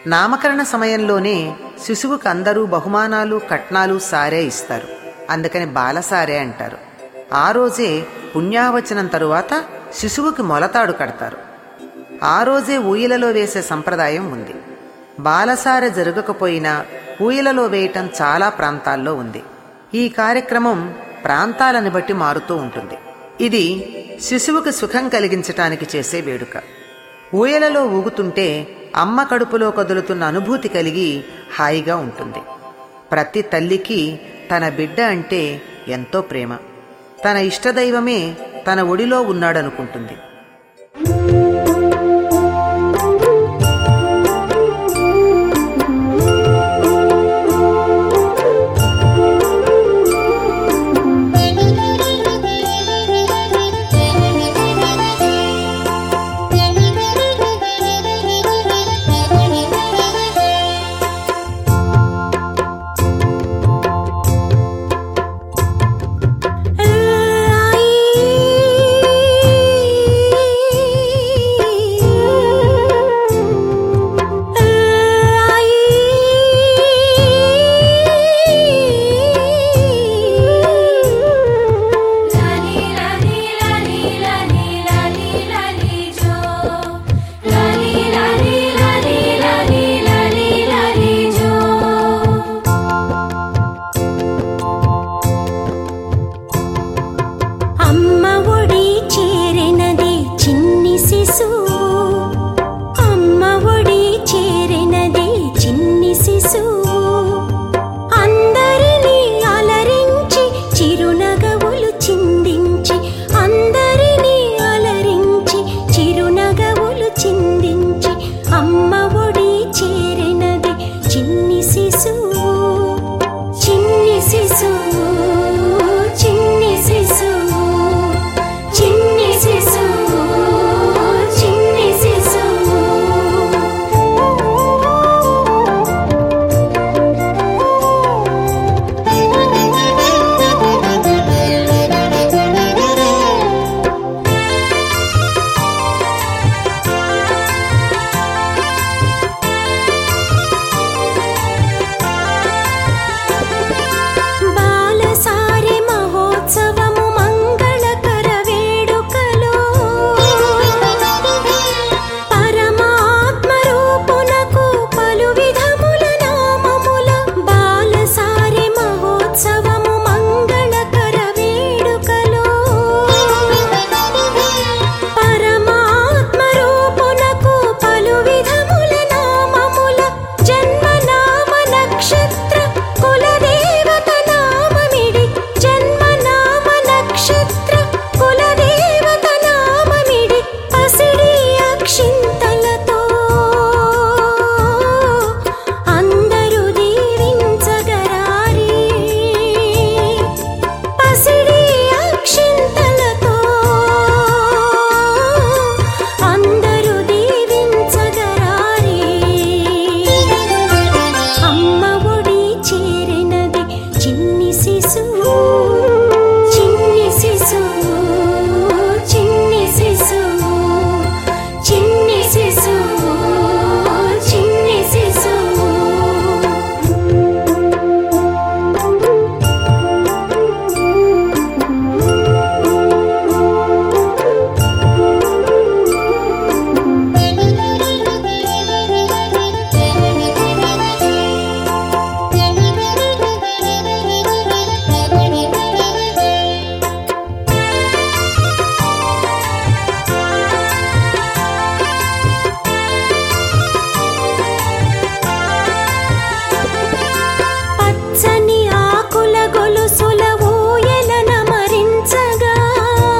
నామకరణ సమయంలోనే శిశువుకు అందరూ బహుమానాలు కట్నాలు సారే ఇస్తారు. అందుకని బాలసారే అంటారు. ఆ రోజే పుణ్యావచనం తరువాత శిశువుకి మొలతాడు కడతారు. ఆ రోజే ఊయలలో వేసే సంప్రదాయం ఉంది. బాలసారె జరగకపోయినా ఊయలలో వేయటం చాలా ప్రాంతాల్లో ఉంది. ఈ కార్యక్రమం ప్రాంతాలను బట్టి మారుతూ ఉంటుంది. ఇది శిశువుకి సుఖం కలిగించటానికి చేసే వేడుక. ఊయలలో ఊగుతుంటే అమ్మ కడుపులో కదులుతున్న అనుభూతి కలిగి హాయిగా ఉంటుంది. ప్రతి తల్లికి తన బిడ్డ అంటే ఎంతో ప్రేమ. తన ఇష్టదైవమే తన ఒడిలో ఉన్నాడనుకుంటుంది.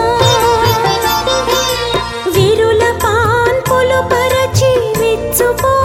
So